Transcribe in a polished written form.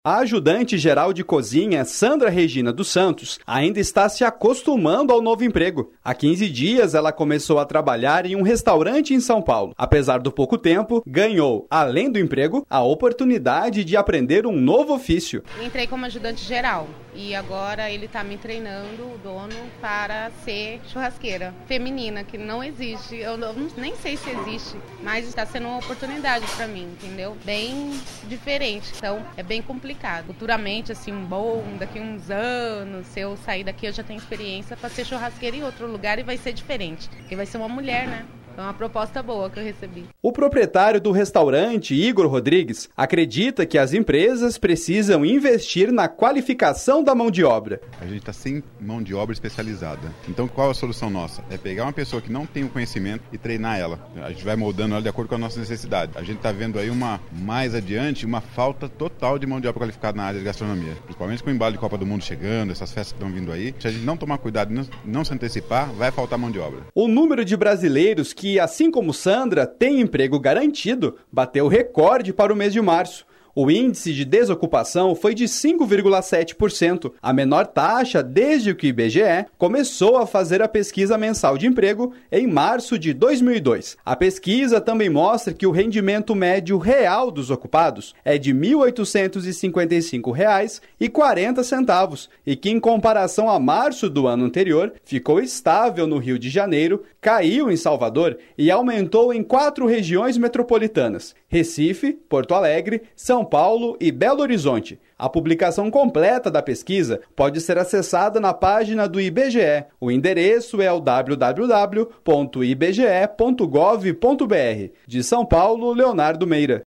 A ajudante-geral de cozinha, Sandra Regina dos Santos, ainda está se acostumando ao novo emprego. Há 15 dias, ela começou a trabalhar em um restaurante em São Paulo. Apesar do pouco tempo, ganhou, além do emprego, a oportunidade de aprender um novo ofício. Entrei como ajudante-geral e agora ele está me treinando, o dono, para ser churrasqueira feminina, que não existe. Eu nem sei se existe, mas está sendo uma oportunidade para mim, entendeu? Bem diferente, então é bem complicado. Futuramente, assim, daqui uns anos, se eu sair daqui, eu já tenho experiência para ser churrasqueira em outro lugar e vai ser diferente, porque vai ser uma mulher, né? É uma proposta boa que eu recebi. O proprietário do restaurante, Igor Rodrigues, acredita que as empresas precisam investir na qualificação da mão de obra. A gente está sem mão de obra especializada. Então, qual é a solução nossa? É pegar uma pessoa que não tem o conhecimento e treinar ela. A gente vai moldando ela de acordo com a nossa necessidade. A gente está vendo aí mais adiante uma falta total de mão de obra qualificada na área de gastronomia. Principalmente com o embalo de Copa do Mundo chegando, essas festas que estão vindo aí. Se a gente não tomar cuidado e não se antecipar, vai faltar mão de obra. O número de brasileiros que, assim como Sandra, tem emprego garantido, bateu recorde para o mês de março. O índice de desocupação foi de 5,7%, a menor taxa desde que o IBGE começou a fazer a pesquisa mensal de emprego em março de 2002. A pesquisa também mostra que o rendimento médio real dos ocupados é de R$ 1.855,40 e que, em comparação a março do ano anterior, ficou estável no Rio de Janeiro, caiu em Salvador e aumentou em 4 regiões metropolitanas: Recife, Porto Alegre, São Paulo e Belo Horizonte. A publicação completa da pesquisa pode ser acessada na página do IBGE. O endereço é o www.ibge.gov.br. De São Paulo, Leonardo Meira.